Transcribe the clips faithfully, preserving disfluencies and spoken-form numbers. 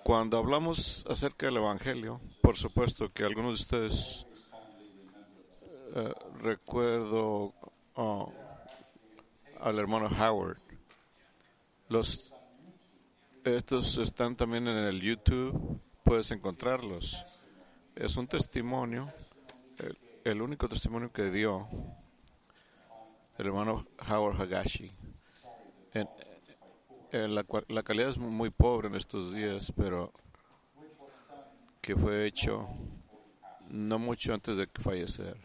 Cuando hablamos acerca del Evangelio, por supuesto que algunos de ustedes eh, recuerdo oh, al hermano Howard. Los estos están también en el YouTube, puedes encontrarlos. Es un testimonio, el, el único testimonio que dio el hermano Howard Hagashi. En, en la, la calidad es muy pobre en estos días, pero que fue hecho no mucho antes de fallecer.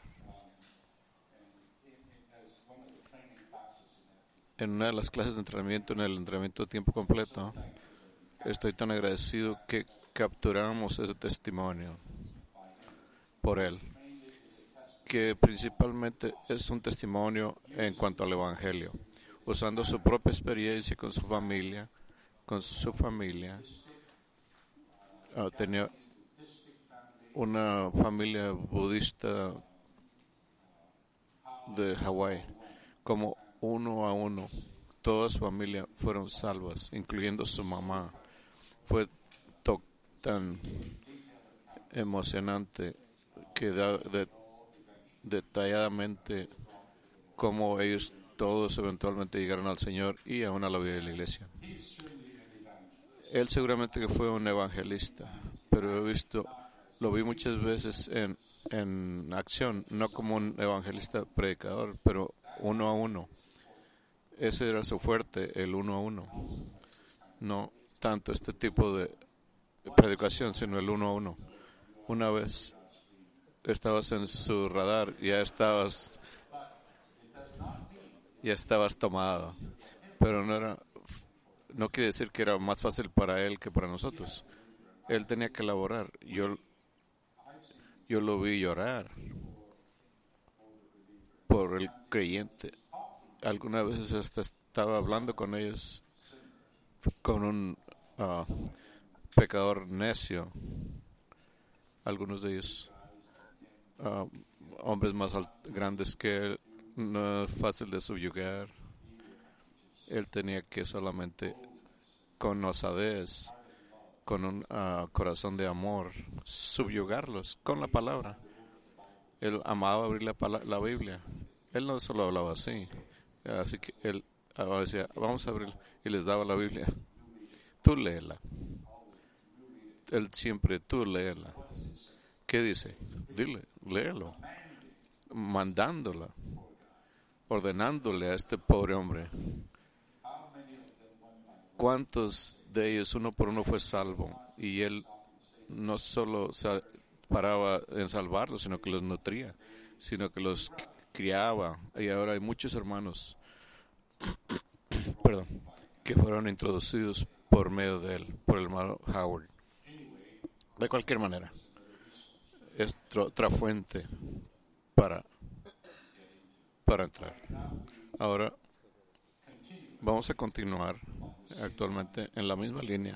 En una de las clases de entrenamiento, en el entrenamiento de tiempo completo, estoy tan agradecido que capturamos ese testimonio por él, que principalmente es un testimonio en cuanto al Evangelio, usando su propia experiencia con su familia, con su familia. Uh, tenía una familia budista de Hawái, como uno a uno, toda su familia fueron salvas, incluyendo su mamá. Fue to- tan emocionante que da de, detalladamente cómo ellos todos eventualmente llegaron al Señor y aún a la vida de la iglesia. Él seguramente que fue un evangelista, pero he visto, lo vi muchas veces en, en acción, no como un evangelista predicador, pero uno a uno. Ese era su fuerte, el uno a uno. No tanto este tipo de predicación, sino el uno a uno. Una vez estabas en su radar, ya estabas, ya estabas tomado, pero no era, no quiere decir que era más fácil para él que para nosotros. Él tenía que elaborar. Yo, yo lo vi llorar por el creyente. Algunas veces hasta estaba hablando con ellos, con un uh, pecador necio. Algunos de ellos, uh, hombres más grandes que él, no es fácil de subyugar. Él tenía que solamente, con osadez, con un uh, corazón de amor, subyugarlos con la palabra. Él amaba abrir la, pala- la Biblia. Él no solo hablaba así. Así que él uh, decía, vamos a abrir, y les daba la Biblia. Tú léela. Él siempre, tú léela. ¿Qué dice? Dile, léelo. Mandándola, ordenándole a este pobre hombre. ¿Cuántos de ellos uno por uno fue salvo? Y él no solo paraba en salvarlos, sino que los nutría, sino que los criaba. Y ahora hay muchos hermanos perdón, que fueron introducidos por medio de él, por el hermano Howard. De cualquier manera, es otra fuente para, para entrar. Ahora vamos a continuar actualmente en la misma línea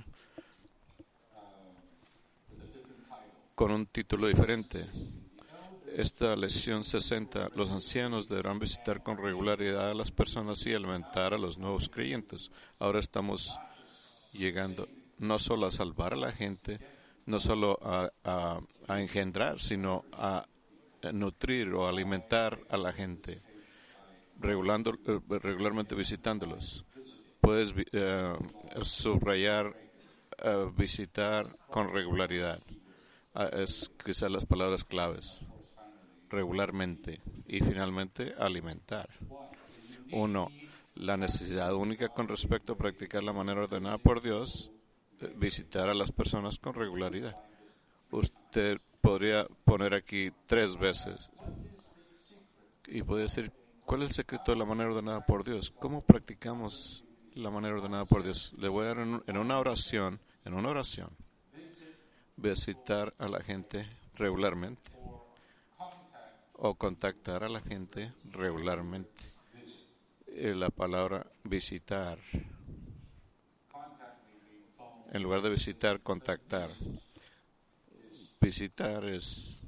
con un título diferente. Esta lección sesenta, los ancianos deberán visitar con regularidad a las personas y alimentar a los nuevos creyentes. Ahora estamos llegando no solo a salvar a la gente, no solo a, a, a engendrar, sino a nutrir o alimentar a la gente, regulando, eh, regularmente visitándolos. Puedes eh, subrayar, eh, visitar con regularidad. Uh, es quizás las palabras claves. Regularmente. Y finalmente, alimentar. Uno, la necesidad única con respecto a practicar la manera ordenada por Dios, eh, visitar a las personas con regularidad. Usted podría poner aquí tres veces y puede decir, ¿cuál es el secreto de la manera ordenada por Dios? ¿Cómo practicamos la manera ordenada por Dios? Le voy a dar en, en una oración, en una oración, visitar a la gente regularmente o contactar a la gente regularmente. Eh, la palabra visitar, en lugar de visitar, contactar. Visitar es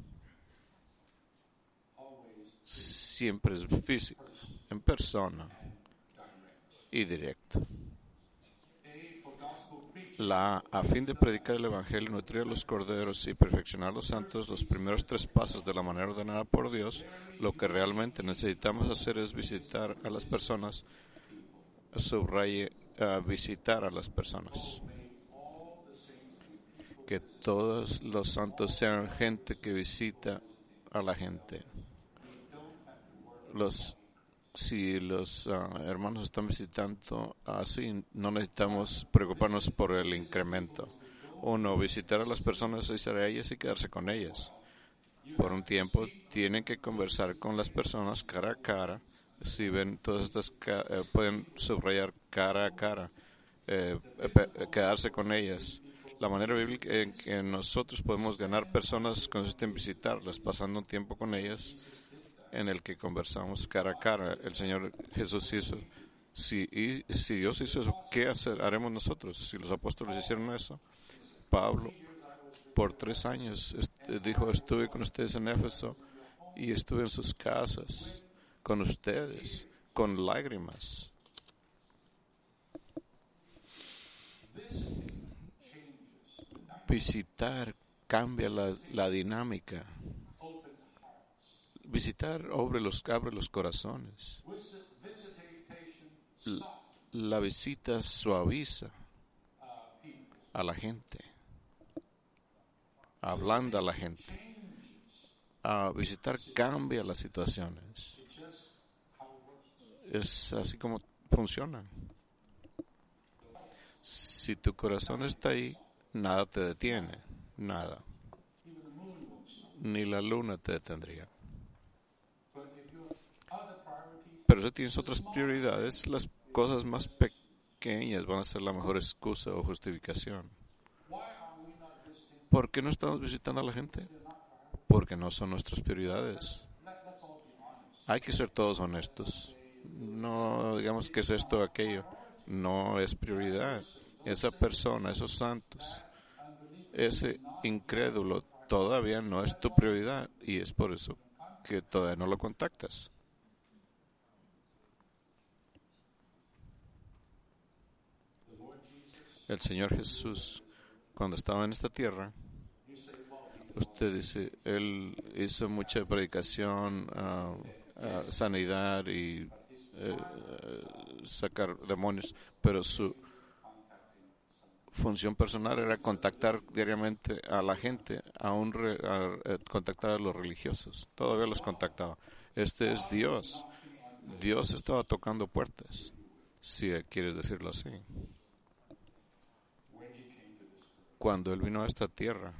siempre es físico, en persona y directo. La A, a fin de predicar el Evangelio, nutrir a los corderos y perfeccionar a los santos, los primeros tres pasos de la manera ordenada por Dios, lo que realmente necesitamos hacer es visitar a las personas, subraye, uh, visitar a las personas. Que todos los santos sean gente que visita a la gente. Los Si los uh, hermanos están visitando así, no necesitamos preocuparnos por el incremento. Uno, visitar a las personas, ir a ellas y quedarse con ellas. Por un tiempo, tienen que conversar con las personas cara a cara. Si ven todas estas, eh, pueden subrayar cara a cara, eh, eh, quedarse con ellas. La manera bíblica en que nosotros podemos ganar personas consiste en visitarlas, pasando un tiempo con ellas, en el que conversamos cara a cara. El Señor Jesús hizo. Si, y, si Dios hizo eso, ¿qué hacer, haremos nosotros? Si los apóstoles hicieron eso, Pablo, por tres años, est- dijo, estuve con ustedes en Éfeso y estuve en sus casas, con ustedes, con lágrimas. Visitar cambia la, la dinámica. Visitar abre los, abre los corazones. L- La visita suaviza a la gente, ablanda a la gente. A visitar cambia las situaciones. Es así como funciona. Si tu corazón está ahí, nada te detiene, nada. Ni la luna te detendría. Pero si tienes otras prioridades, las cosas más pequeñas van a ser la mejor excusa o justificación. ¿Por qué no estamos visitando a la gente? Porque no son nuestras prioridades. Hay que ser todos honestos. No digamos que es esto o aquello. No es prioridad. Esa persona, esos santos, ese incrédulo todavía no es tu prioridad y es por eso que todavía no lo contactas. El Señor Jesús, cuando estaba en esta tierra, usted dice, Él hizo mucha predicación, uh, uh, sanidad y uh, sacar demonios, pero su función personal era contactar diariamente a la gente, aún re, a, a contactar a los religiosos. Todavía los contactaba. Este es Dios. Dios estaba tocando puertas, si quieres decirlo así. Cuando Él vino a esta tierra,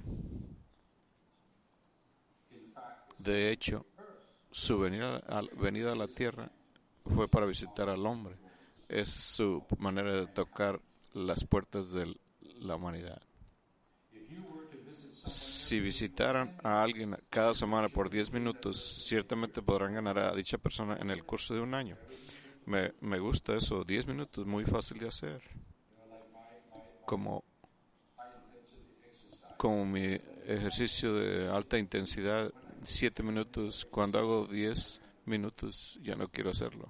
de hecho, su venida a, venida a la tierra fue para visitar al hombre. Es su manera de tocar las puertas de la humanidad. Si visitaran a alguien cada semana por diez minutos, ciertamente podrán ganar a dicha persona en el curso de un año. Me, me gusta eso, diez minutos, muy fácil de hacer. Como, como mi ejercicio de alta intensidad, siete minutos, cuando hago diez minutos ya no quiero hacerlo.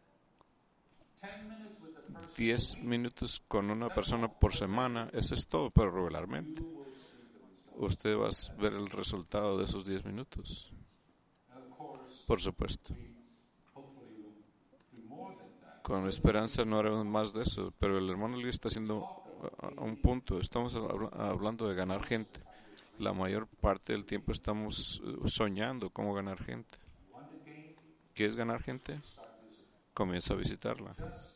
diez minutos con una persona por semana, eso es todo, pero regularmente. Usted va a ver el resultado de esos diez minutos. Por supuesto. Con esperanza no haremos más de eso, pero el hermano Lee está haciendo un punto. Estamos hablando de ganar gente. La mayor parte del tiempo estamos soñando cómo ganar gente. ¿Qué es ganar gente? Comienza a visitarla.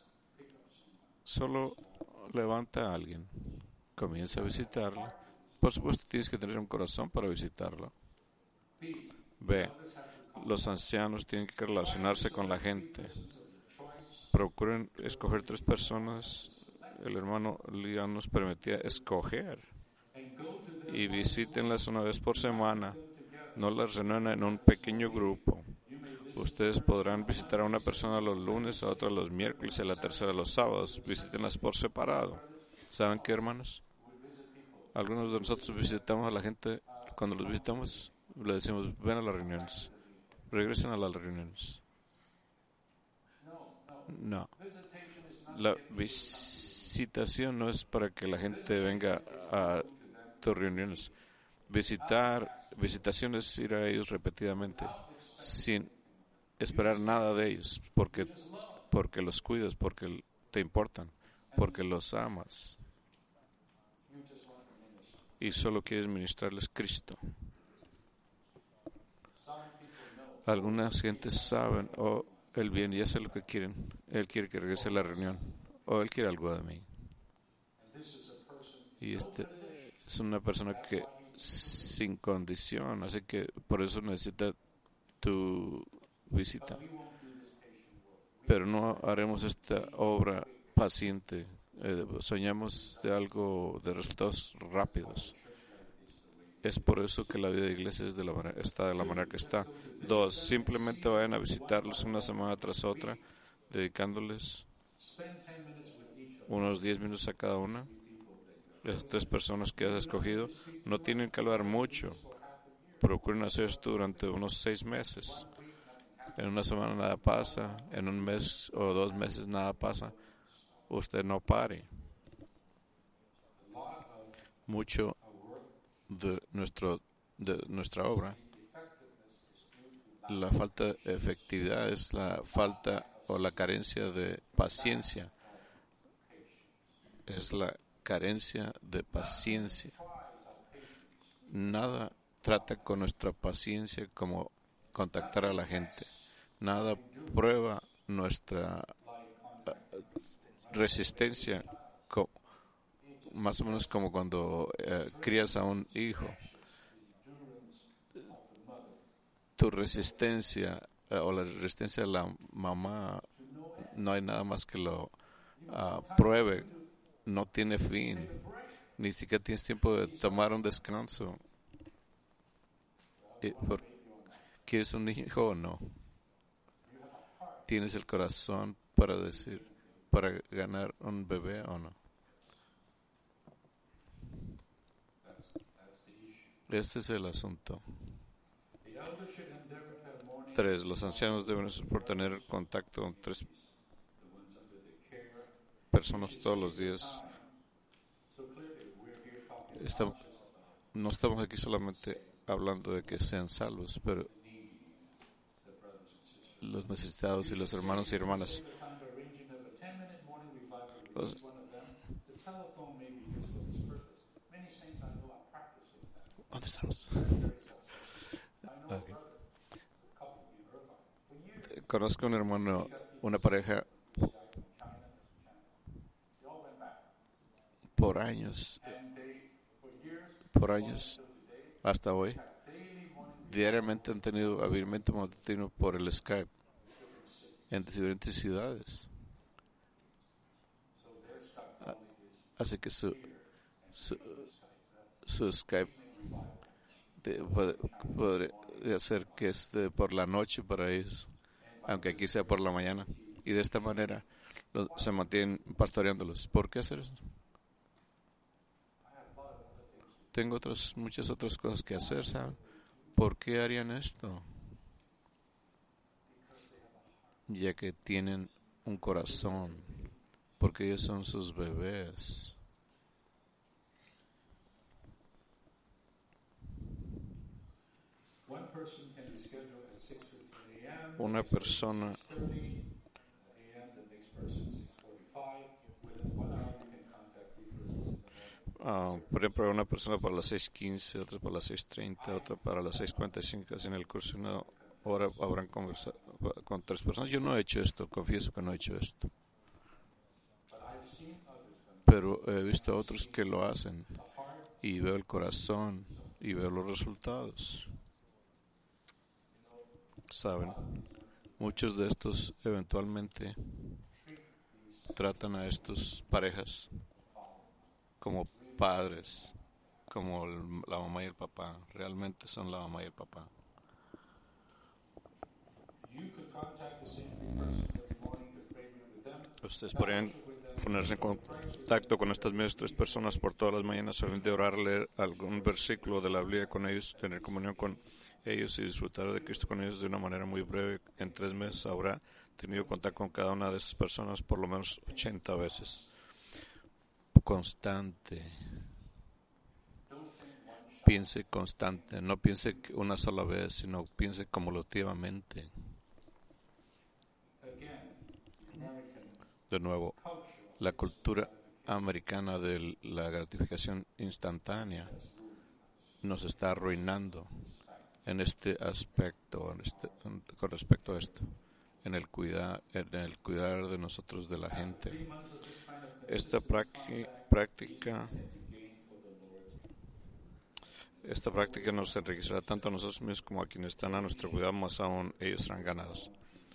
Solo levanta a alguien. Comienza a visitarla. Por supuesto, tienes que tener un corazón para visitarla. B. Los ancianos tienen que relacionarse con la gente. Procuren escoger tres personas. El hermano Lian nos permitía escoger. Y visítenlas una vez por semana. No las reúnan en un pequeño grupo. Ustedes podrán visitar a una persona los lunes, a otra los miércoles y a la tercera los sábados. Visítenlas por separado. ¿Saben qué, hermanos? Algunos de nosotros visitamos a la gente. Cuando los visitamos, le decimos, ven a las reuniones. Regresen a las reuniones. No. La visita visitación no es para que la gente venga a tus reuniones. Visitar, visitación es ir a ellos repetidamente, sin esperar nada de ellos, porque, porque los cuidas, porque te importan, porque los amas y solo quieres ministrarles Cristo. Algunas gentes saben, o oh, el bien, ya sé lo que quieren. Él quiere que regrese a la reunión, o él quiere algo de mí. Y este es una persona que sin condición, así que por eso necesita tu visita. Pero no haremos esta obra paciente. Eh, soñamos de algo, de resultados rápidos. Es por eso que la vida de iglesia es de la manera, está de la manera que está. Dos, simplemente vayan a visitarlos una semana tras otra, dedicándoles unos diez minutos a cada una. Las tres personas que has escogido no tienen que hablar mucho. Procuren hacer esto durante unos seis meses. En una semana nada pasa, en un mes o dos meses nada pasa. Usted no pare. Mucho de nuestro de nuestra obra, la falta de efectividad es la falta o la carencia de paciencia. Es la carencia de paciencia. Nada trata con nuestra paciencia como contactar a la gente. Nada prueba nuestra uh, resistencia co- más o menos como cuando uh, crías a un hijo. Tu resistencia uh, o la resistencia de la mamá, no hay nada más que lo uh, pruebe. No tiene fin. Ni siquiera tienes tiempo de tomar un descanso. Por, ¿quieres un hijo o no? ¿Tienes el corazón para decir, para ganar un bebé o no? Este es el asunto. Tres, los ancianos deben por tener contacto con tres personas todos los días. Estamos, no estamos aquí solamente hablando de que sean salvos, pero los necesitados y los hermanos y hermanas. Los, ¿Dónde estamos? Okay. Conozco un hermano, una pareja por años, por años, hasta hoy, diariamente han tenido avivamiento matutino por el Skype en diferentes ciudades. Así que su, su, su Skype de, puede, puede hacer que esté por la noche para ellos, aunque aquí sea por la mañana. Y de esta manera lo, se mantienen pastoreándolos. ¿Por qué hacer eso? Tengo otras, muchas otras cosas que hacer, ¿saben? ¿Por qué harían esto? Ya que tienen un corazón, porque ellos son sus bebés. Una persona Uh, por ejemplo, una persona para las seis quince, otra para las seis treinta, otra para las seis cuarenta y cinco. En el curso una hora habrán conversado con tres personas. Yo no he hecho esto, confieso que no he hecho esto. Pero he visto a otros que lo hacen y veo el corazón y veo los resultados. Saben, muchos de estos eventualmente tratan a estas parejas como padres, como el, la mamá y el papá. Realmente son la mamá y el papá. Ustedes podrían ponerse en contacto con estas mismas tres personas por todas las mañanas, solamente orar, leer algún versículo de la Biblia con ellos, tener comunión con ellos y disfrutar de Cristo con ellos de una manera muy breve. En tres meses habrá tenido contacto con cada una de esas personas por lo menos ochenta veces. constante. Piense constante, no piense una sola vez, sino piense cumulativamente. De nuevo, la cultura americana de la gratificación instantánea nos está arruinando en este aspecto, en este, en, con respecto a esto, en el cuidar, en el cuidar de nosotros, de la gente. Esta práctica, esta práctica nos enriquecerá tanto a nosotros mismos como a quienes están a nuestro cuidado, más aún ellos serán ganados.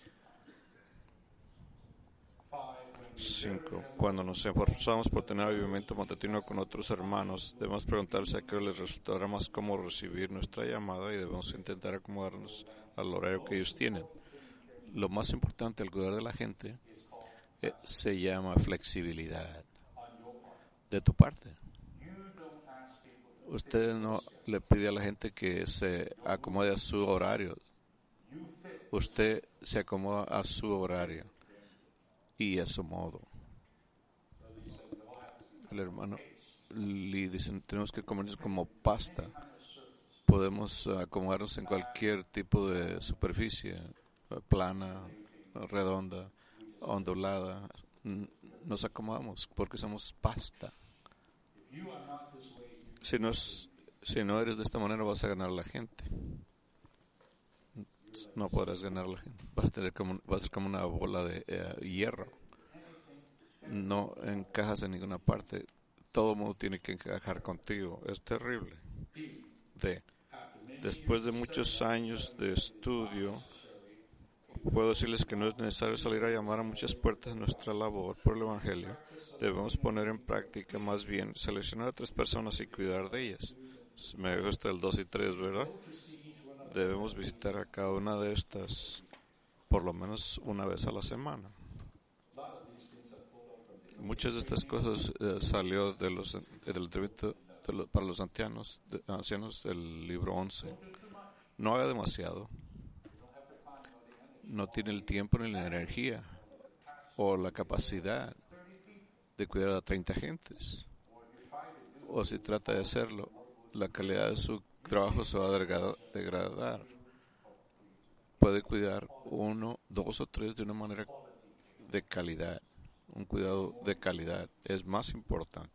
cinco. Cuando nos esforzamos por tener avivamiento matutino con otros hermanos, debemos preguntarse a qué les resultará más cómodo recibir nuestra llamada y debemos intentar acomodarnos al horario que ellos tienen. Lo más importante al cuidar de la gente eh, se llama flexibilidad de tu parte. Usted no le pide a la gente que se acomode a su horario. Usted se acomoda a su horario y a su modo. El hermano le dicen, tenemos que comernos como pasta. Podemos acomodarnos en cualquier tipo de superficie, plana, redonda, ondulada. Nos acomodamos porque somos pasta. Si no, es, si no eres de esta manera, vas a ganar a la gente. No podrás ganar a la gente. Vas a, tener como, vas a ser como una bola de uh, hierro. No encajas en ninguna parte. Todo el mundo tiene que encajar contigo. Es terrible. D. Después de muchos años de estudio, puedo decirles que no es necesario salir a llamar a muchas puertas en nuestra labor por el Evangelio. Debemos poner en práctica, más bien, seleccionar a tres personas y cuidar de ellas. Me gusta el dos y tres, ¿verdad? Debemos visitar a cada una de estas por lo menos una vez a la semana. Muchas de estas cosas eh, salió de los del entrenamiento de los, para los ancianos, de, ancianos del libro once. No haga demasiado. No tiene el tiempo ni la energía o la capacidad de cuidar a treinta gentes. O si trata de hacerlo, la calidad de su trabajo se va a degradar. Puede cuidar uno, dos o tres de una manera de calidad. Un cuidado de calidad es más importante.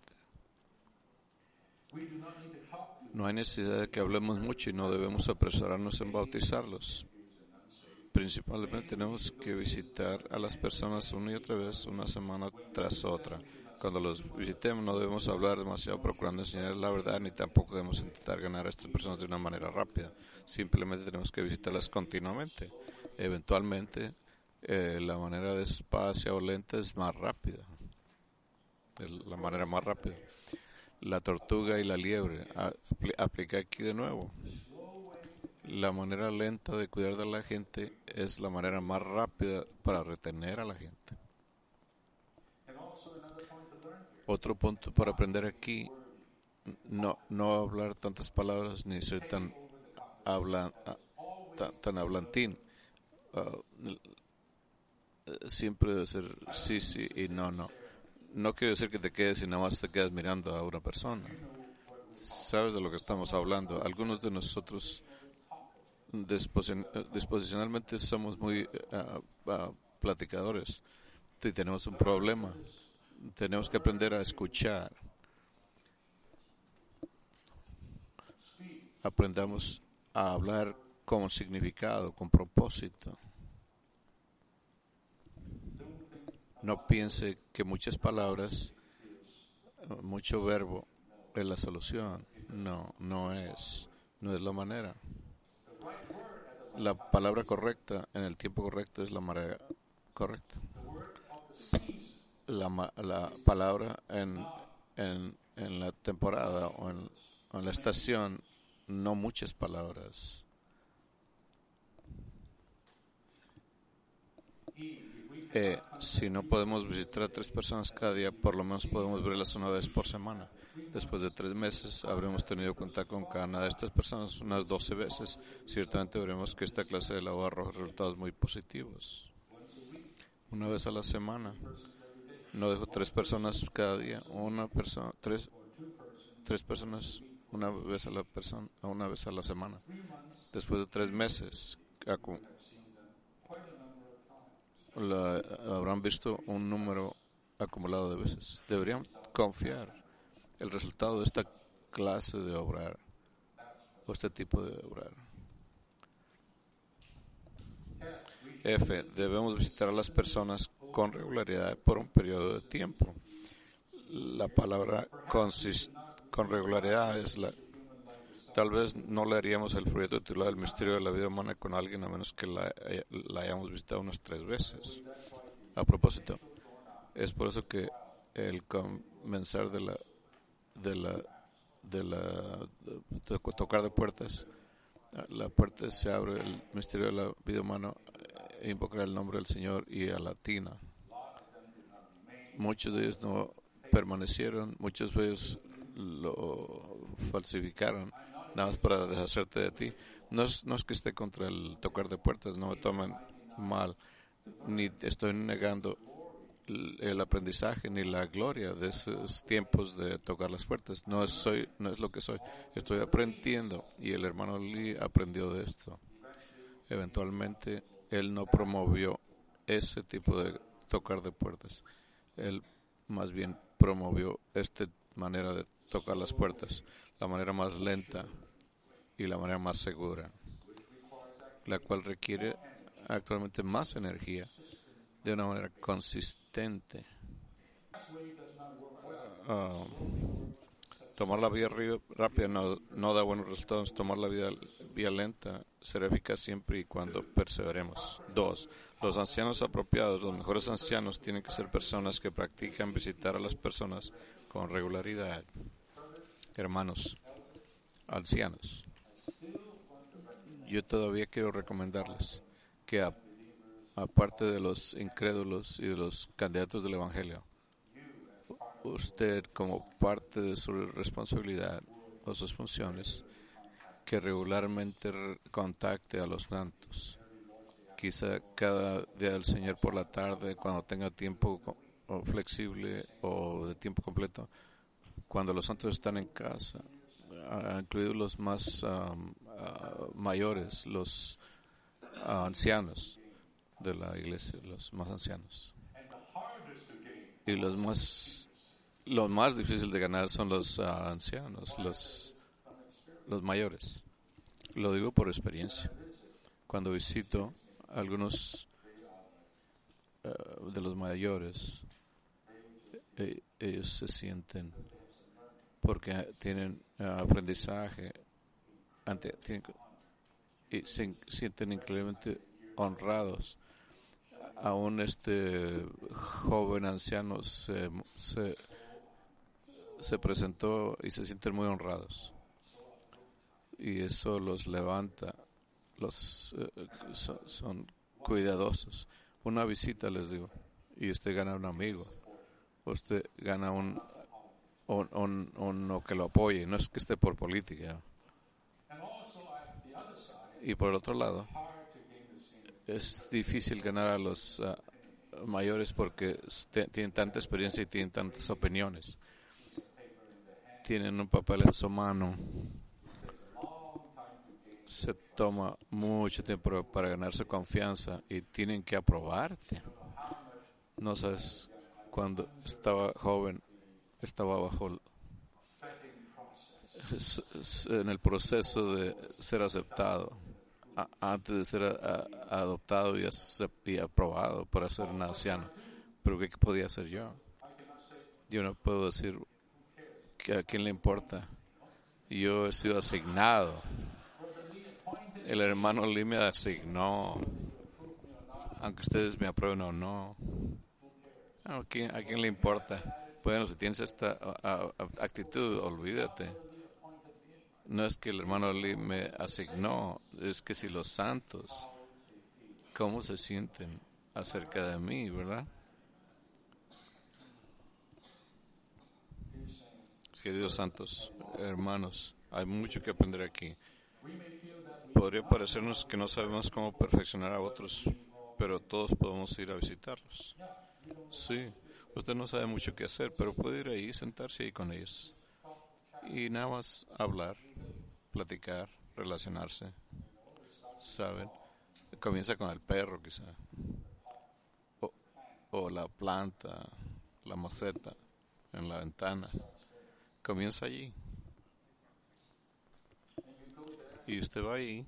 No hay necesidad de que hablemos mucho y no debemos apresurarnos en bautizarlos. Principalmente tenemos que visitar a las personas una y otra vez, una semana tras otra. Cuando los visitemos no debemos hablar demasiado procurando enseñar la verdad, ni tampoco debemos intentar ganar a estas personas de una manera rápida. Simplemente tenemos que visitarlas continuamente. Eventualmente, eh, la manera despacio o lenta es más rápida. La manera más rápida. La tortuga y la liebre. Apl- aplica aquí de nuevo. La manera lenta de cuidar de la gente es la manera más rápida para retener a la gente. Otro punto para aprender aquí, no no hablar tantas palabras ni ser tan hablan tan, tan hablantín. Uh, siempre debe ser sí, sí y no, no. No quiere decir que te quedes y nada más te quedas mirando a una persona. Sabes de lo que estamos hablando. Algunos de nosotros disposi- disposicionalmente somos muy uh, uh, platicadores y tenemos un problema. Tenemos que aprender a escuchar. Aprendamos a hablar con significado, con propósito. No piense que muchas palabras, mucho verbo es la solución. No, no es, no es la manera. La palabra correcta en el tiempo correcto es la manera correcta. La, la palabra en, en, en la temporada o en, o en la estación, no muchas palabras. Eh, si no podemos visitar a tres personas cada día, por lo menos podemos verlas una vez por semana. Después de tres meses habremos tenido contacto con cada una de estas personas unas doce veces. Ciertamente veremos que esta clase de labor arroja resultados muy positivos. Una vez a la semana. no dejo tres personas cada día, una persona, tres, tres personas una vez a la persona, una vez a la semana. Después de tres meses, la, habrán visto un número acumulado de veces. Deberían confiar el resultado de esta clase de obrar o este tipo de obrar. F. Debemos visitar a las personas con regularidad por un periodo de tiempo. La palabra consist, con regularidad es la... Tal vez no le haríamos el proyecto titulado El misterio de la vida humana con alguien a menos que la, la hayamos visitado unas tres veces. A propósito, es por eso que el comenzar de la de la de la de, de tocar de puertas, la puerta se abre, el misterio de la vida humana, e invocar el nombre del Señor y a la tina. Muchos de ellos no permanecieron, muchos de ellos lo falsificaron nada más para deshacerte de ti. No es, no es que esté contra el tocar de puertas, no me tomen mal, ni estoy negando el aprendizaje ni la gloria de esos tiempos de tocar las puertas. No es, soy, no es lo que soy. Estoy aprendiendo y el hermano Lee aprendió de esto. Eventualmente él no promovió ese tipo de tocar de puertas. Él más bien promovió esta manera de tocar las puertas, la manera más lenta y la manera más segura, la cual requiere actualmente más energía de una manera consistente. Uh, tomar la vía rápida no, no da buenos resultados. Tomar la vía, vía lenta será eficaz siempre y cuando perseveremos. Dos, los ancianos apropiados, los mejores ancianos tienen que ser personas que practican visitar a las personas con regularidad. Hermanos, ancianos, yo todavía quiero recomendarles que a, aparte de los incrédulos y de los candidatos del Evangelio, usted como parte de su responsabilidad o sus funciones, que regularmente contacte a los santos. Quizá cada día del Señor por la tarde, cuando tenga tiempo o flexible o de tiempo completo, cuando los santos están en casa, uh, incluidos los más um, uh, mayores, los uh, ancianos de la iglesia, los más ancianos. Y los más, lo más difícil de ganar son los uh, ancianos, los, los mayores. Lo digo por experiencia. Cuando visito a algunos uh, de los mayores, eh, ellos se sienten, porque tienen uh, aprendizaje, ante, tienen, y se sienten increíblemente honrados. Aún este joven anciano se, se, se presentó y se sienten muy honrados. Y eso los levanta, los eh, son, son cuidadosos. Una visita, les digo, y usted gana un amigo, usted gana un Un, un, uno que lo apoye, no es que esté por política. Y por el otro lado, es difícil ganar a los uh, mayores porque te, tienen tanta experiencia y tienen tantas opiniones. Tienen un papel en su mano. Se toma mucho tiempo para ganar su confianza y tienen que aprobarte. No sabes, cuando estaba joven, estaba bajo en el proceso de ser aceptado a, antes de ser a, a, adoptado y, acept, y aprobado para ser un anciano. Pero ¿qué podía hacer yo? Yo no puedo decir que a quién le importa. Yo he sido asignado. El hermano Lee me asignó, aunque ustedes me aprueben o no. ¿A quién, a quién le importa? Bueno, si tienes esta a, a, actitud, olvídate. No es que el hermano Lee me asignó, es que si los santos, ¿cómo se sienten acerca de mí, verdad? Queridos santos, hermanos, hay mucho que aprender aquí. Podría parecernos que no sabemos cómo perfeccionar a otros, pero todos podemos ir a visitarlos. Sí, Usted no sabe mucho qué hacer, pero puede ir ahí, sentarse ahí con ellos y nada más hablar, platicar, relacionarse, ¿saben? Comienza con el perro quizá, o, o la planta, la maceta en la ventana. Comienza allí. Y usted va ahí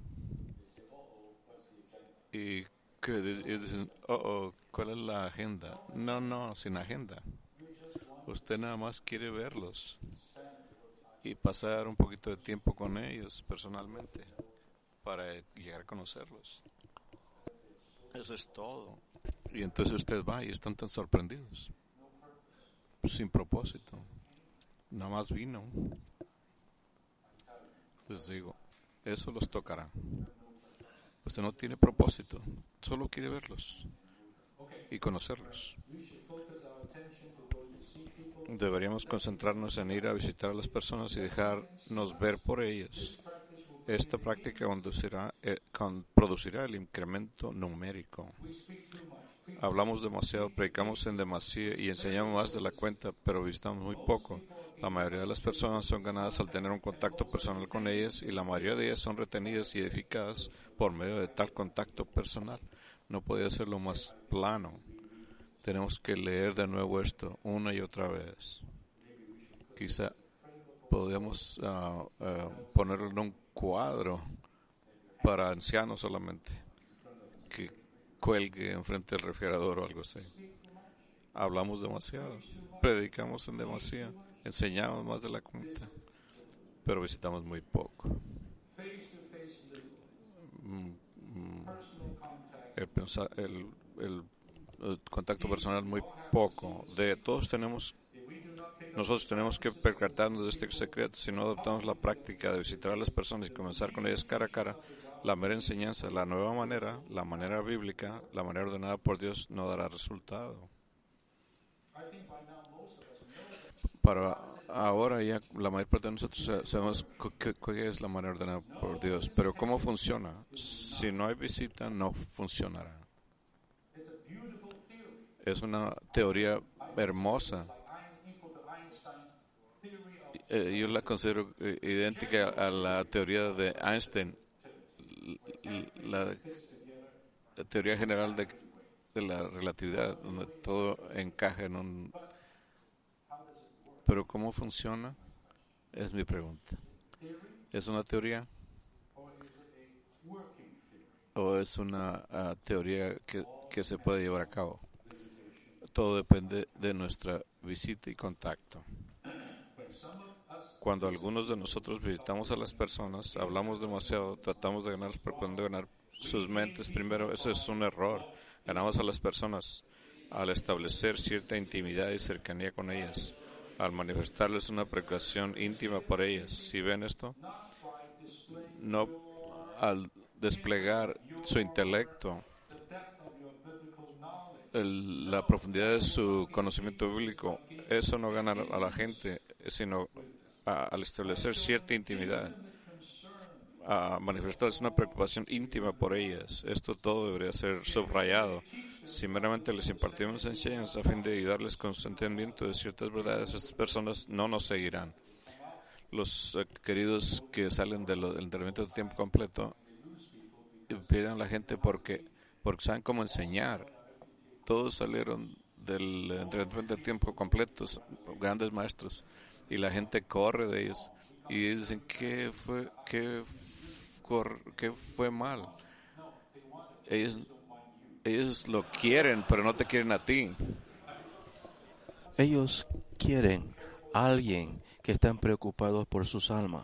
y que dicen, oh, oh, ¿cuál es la agenda? No, no, sin agenda. Usted nada más quiere verlos y pasar un poquito de tiempo con ellos personalmente para llegar a conocerlos. Eso es todo. Y entonces usted va y están tan sorprendidos, sin propósito. Nada más vino. Les digo, eso los tocará. Usted no tiene propósito, solo quiere verlos y conocerlos. Deberíamos concentrarnos en ir a visitar a las personas y dejarnos ver por ellas. Esta práctica conducirá, eh, con, producirá el incremento numérico. Hablamos demasiado, predicamos en demasía y enseñamos más de la cuenta, pero visitamos muy poco. La mayoría de las personas son ganadas al tener un contacto personal con ellas y la mayoría de ellas son retenidas y edificadas por medio de tal contacto personal. No podía serlo más plano. Tenemos que leer de nuevo esto una y otra vez. Quizá podemos uh, uh, ponerlo en un cuadro para ancianos solamente, que cuelgue enfrente del refrigerador o algo así. Hablamos demasiado, predicamos en demasía, enseñamos más de la cuenta, pero visitamos muy poco. Mm, mm, el, pensar, el, el, el contacto personal muy poco. De todos tenemos, nosotros tenemos que percatarnos de este secreto. Si no adoptamos la práctica de visitar a las personas y comenzar con ellas cara a cara, la mera enseñanza, la nueva manera, la manera bíblica, la manera ordenada por Dios no dará resultado. Para ahora ya la mayor parte de nosotros sabemos qué es la manera ordenada por Dios, pero ¿cómo funciona? Si no hay visita, no funcionará. Es una teoría hermosa. Eh, yo la considero eh, idéntica a la teoría de Einstein, la, la teoría general de, de la relatividad, donde todo encaja en un... Pero ¿cómo funciona? Es mi pregunta. ¿Es una teoría? ¿O es una uh, teoría que, que se puede llevar a cabo? Todo depende de nuestra visita y contacto. Cuando algunos de nosotros visitamos a las personas, hablamos demasiado, tratamos de ganar, procurando ganar sus mentes primero. Eso es un error. Ganamos a las personas al establecer cierta intimidad y cercanía con ellas, al manifestarles una preocupación íntima por ellas. ¿Sí ven esto? No al desplegar su intelecto, el, la profundidad de su conocimiento bíblico. Eso no gana a la gente, sino a, al establecer cierta intimidad, a manifestarles una preocupación íntima por ellas. Esto todo debería ser subrayado. Si meramente les impartimos enseñanzas a fin de ayudarles con su entendimiento de ciertas verdades, estas personas no nos seguirán. Los uh, queridos que salen de lo, del entrenamiento de tiempo completo pierden a la gente porque, porque saben cómo enseñar. Todos salieron del entrenamiento de tiempo completo, grandes maestros, y la gente corre de ellos y dicen que fue, que, que fue mal. Ellos Ellos lo quieren, pero no te quieren a ti. Ellos quieren a alguien que están preocupados por sus almas.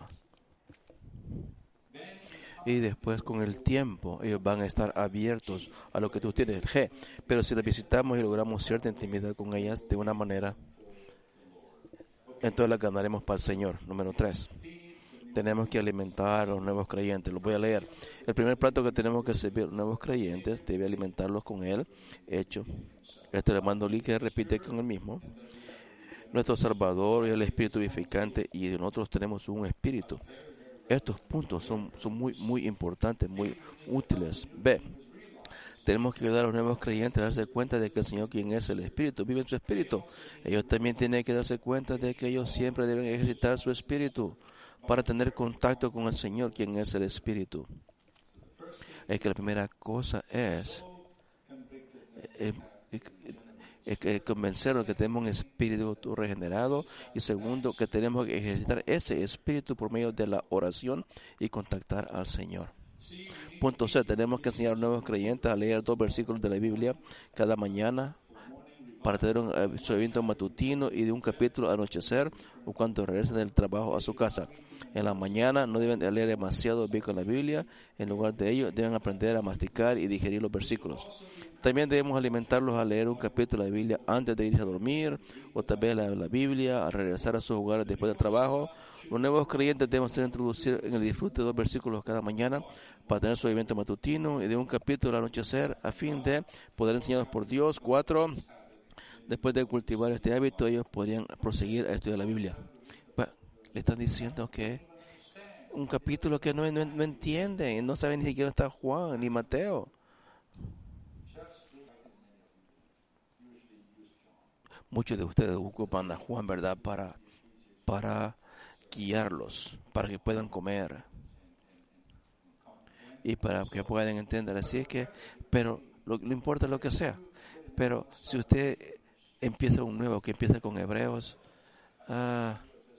Y después, con el tiempo, ellos van a estar abiertos a lo que tú tienes, el G. Pero si las visitamos y logramos cierta intimidad con ellas de una manera, entonces las ganaremos para el Señor. Número tres. Tenemos que alimentar a los nuevos creyentes. Los voy a leer. El primer plato que tenemos que servir a los nuevos creyentes debe alimentarlos con él. Hecho. Este hermano Lee que repite con el mismo. Nuestro Salvador es el Espíritu vivificante y nosotros tenemos un Espíritu. Estos puntos son, son muy, muy importantes, muy útiles. B. Tenemos que ayudar a los nuevos creyentes a darse cuenta de que el Señor, quien es el Espíritu, vive en su Espíritu. Ellos también tienen que darse cuenta de que ellos siempre deben ejercitar su Espíritu para tener contacto con el Señor, quien es el Espíritu. Es que la primera cosa es eh, eh, eh, eh, convencernos que tenemos un espíritu regenerado, y segundo, que tenemos que ejercitar ese espíritu por medio de la oración y contactar al Señor. Punto C. Tenemos que enseñar a los nuevos creyentes a leer dos versículos de la Biblia cada mañana para tener un evento matutino y de un capítulo al anochecer o cuando regresen del trabajo a su casa. En la mañana no deben leer demasiado bien con la Biblia. En lugar de ello, deben aprender a masticar y digerir los versículos. También debemos alimentarlos a leer un capítulo de la Biblia antes de irse a dormir, o tal vez la, la Biblia al regresar a sus hogares después del trabajo. Los nuevos creyentes deben ser introducidos en el disfrute de dos versículos cada mañana para tener su evento matutino y de un capítulo al anochecer a fin de poder enseñarlos por Dios. Cuatro. Después de cultivar este hábito, ellos podrían proseguir a estudiar la Biblia. Bueno, le están diciendo que un capítulo que no, no, no entienden, no saben ni siquiera dónde está Juan ni Mateo. Muchos de ustedes ocupan a Juan, ¿verdad?, para, para guiarlos, para que puedan comer y para que puedan entender. Así es que, pero lo, lo importa lo que sea. Pero si usted empieza un nuevo, que empieza con Hebreos, uh,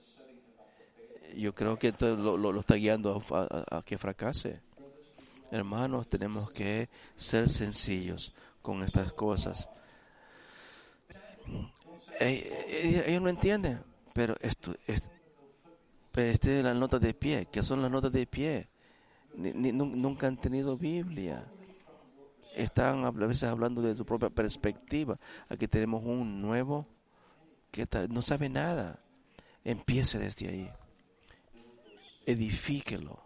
yo creo que esto lo, lo, lo está guiando a, a, a que fracase. Hermanos, tenemos que ser sencillos con estas cosas. Ellos no entienden, pero esto es, este, las notas de pie. ¿Qué son las notas de pie? Ni, ni, nunca han tenido Biblia. Están a veces hablando de su propia perspectiva. Aquí tenemos un nuevo que está, no sabe nada. Empiece desde ahí. Edifíquelo.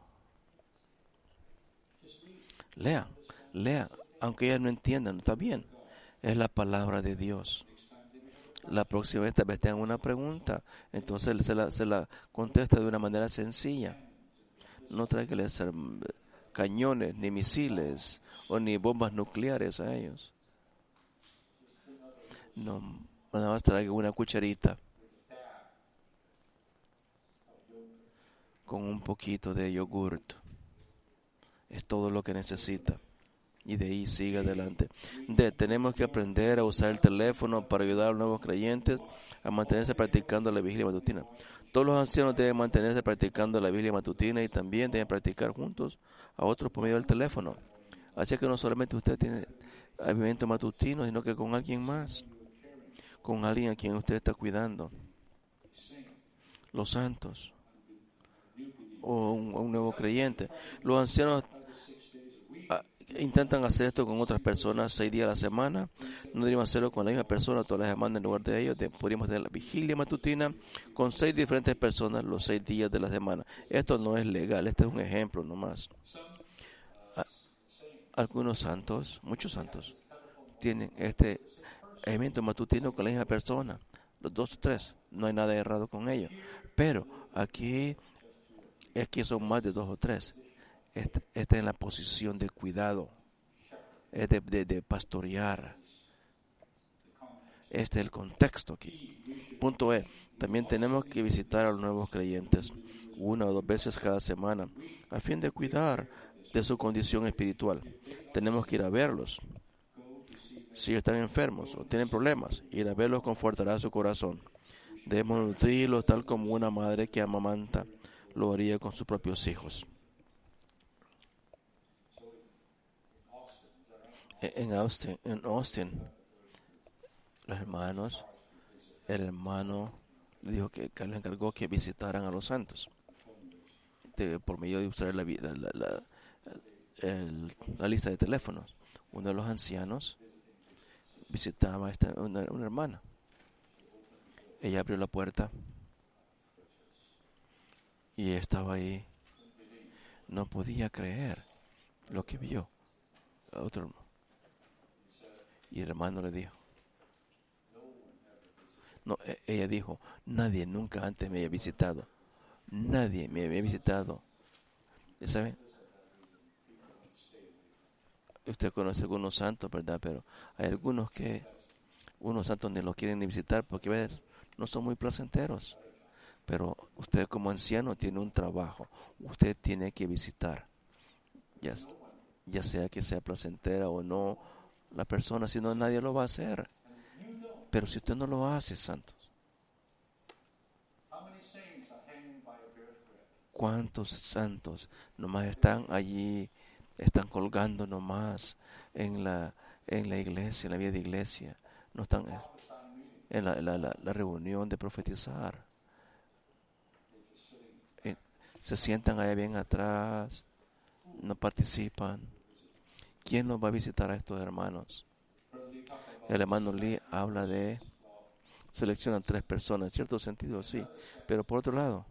Lea, lea, aunque ellas no entiendan, está bien. Es la palabra de Dios. La próxima vez tal vez tengan una pregunta, entonces se la, se la contesta de una manera sencilla. No trae que les hacer cañones, ni misiles, o ni bombas nucleares a ellos. No, nada más traiga una cucharita con un poquito de yogurt. Es todo lo que necesita. Y de ahí sigue adelante. D. Tenemos que aprender a usar el teléfono para ayudar a los nuevos creyentes a mantenerse practicando la vigilia matutina. Todos los ancianos deben mantenerse practicando la vigilia matutina y también deben practicar juntos a otros por medio del teléfono. Así que no solamente usted tiene avivamiento matutino, sino que con alguien más, con alguien a quien usted está cuidando. Los santos o un, un nuevo creyente. Los ancianos intentan hacer esto con otras personas seis días a la semana. No deberíamos hacerlo con la misma persona todas las semanas. En lugar de ello, podríamos tener la vigilia matutina con seis diferentes personas los seis días de la semana. Esto no es legal, este es un ejemplo nomás. Algunos santos, muchos santos, tienen este evento matutino con la misma persona, los dos o tres. No hay nada errado con ello. Pero aquí es que son más de dos o tres. Está este en la posición de cuidado, es de, de, de pastorear. Este es el contexto aquí. Punto E. También tenemos que visitar a los nuevos creyentes una o dos veces cada semana a fin de cuidar de su condición espiritual. Tenemos que ir a verlos. Si están enfermos o tienen problemas, ir a verlos confortará su corazón. Debemos nutrirlos tal como una madre que amamanta lo haría con sus propios hijos. En Austin, en Austin, los hermanos, el hermano le dijo que, que le encargó que visitaran a los santos de, por medio de usar la, la, la, la, el, la lista de teléfonos. Uno de los ancianos visitaba a esta, una, una hermana. Ella abrió la puerta y estaba ahí. No podía creer lo que vio. Otro hermano. Y el hermano le dijo, no, ella dijo, nadie nunca antes me había visitado. Nadie me había visitado. ¿Saben? usted conoce algunos santos, ¿verdad? Pero hay algunos que, unos santos ni los quieren ni visitar porque, ver, no son muy placenteros. Pero usted como anciano tiene un trabajo. Usted tiene que visitar. Ya, ya sea que sea placentera o no la persona, si no, nadie lo va a hacer. Pero si usted no lo hace, santos, ¿cuántos santos nomás están allí, están colgando nomás en la en la iglesia, en la vida de iglesia? No están en la, la, la, la reunión de profetizar. Eh, Se sientan ahí bien atrás, no participan. ¿Quién nos va a visitar a estos hermanos? El hermano Lee habla de seleccionan tres personas, en cierto sentido sí, pero por otro lado,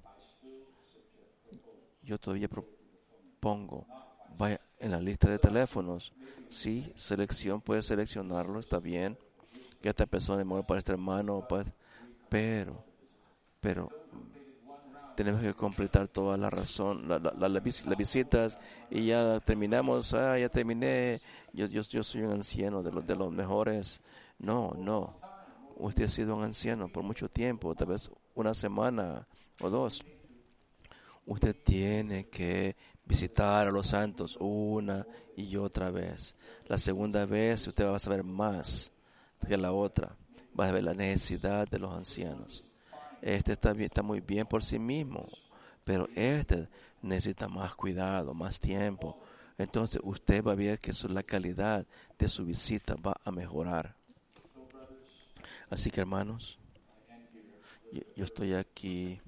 yo todavía propongo, vaya en la lista de teléfonos, sí, selección, puede seleccionarlo, está bien, que esta persona es mejor para este hermano, para, pero, pero tenemos que completar toda la razón, la, la, la, las visitas y ya terminamos, ah, ya terminé, yo, yo, yo soy un anciano de los, de los mejores. No, no, usted ha sido un anciano por mucho tiempo, tal vez una semana o dos. Usted tiene que visitar a los santos una y otra vez. La segunda vez usted va a saber más que la otra, va a ver la necesidad de los ancianos. Este está, bien, está muy bien por sí mismo, pero este necesita más cuidado, más tiempo. Entonces usted va a ver que su, la calidad de su visita va a mejorar. Así que, hermanos, yo, yo estoy aquí.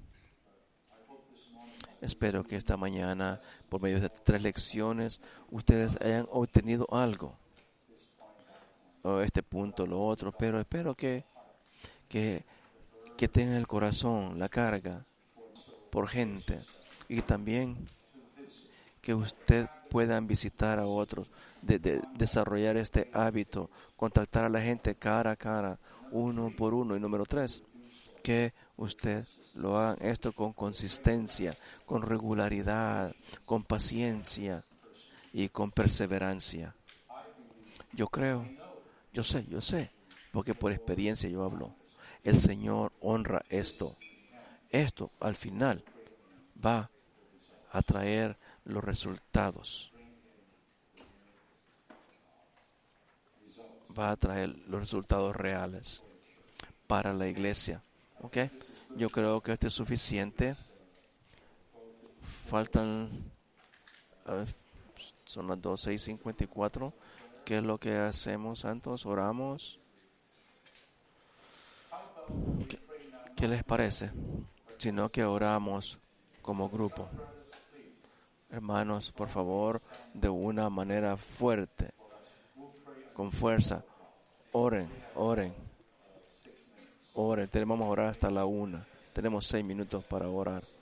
Espero que esta mañana, por medio de tres lecciones, ustedes hayan obtenido algo. O este punto, lo otro, pero espero que, que, que tengan el corazón, la carga por gente, y también que usted puedan visitar a otros, de, de, desarrollar este hábito, contactar a la gente cara a cara, uno por uno. Y número tres, que usted lo hagan esto con consistencia, con regularidad, con paciencia y con perseverancia. Yo creo, yo sé, yo sé, porque por experiencia yo hablo. El Señor honra esto. Esto al final va a traer los resultados. Va a traer los resultados reales para la iglesia. ¿Ok? Yo creo que esto es suficiente. Faltan, a ver, son las doce y cincuenta y cuatro. ¿Qué es lo que hacemos, santos? Oramos. ¿Qué, qué les parece? Sino que oramos como grupo. Hermanos, por favor, de una manera fuerte, con fuerza, oren, oren, oren. Tenemos que orar hasta la una. Tenemos seis minutos para orar.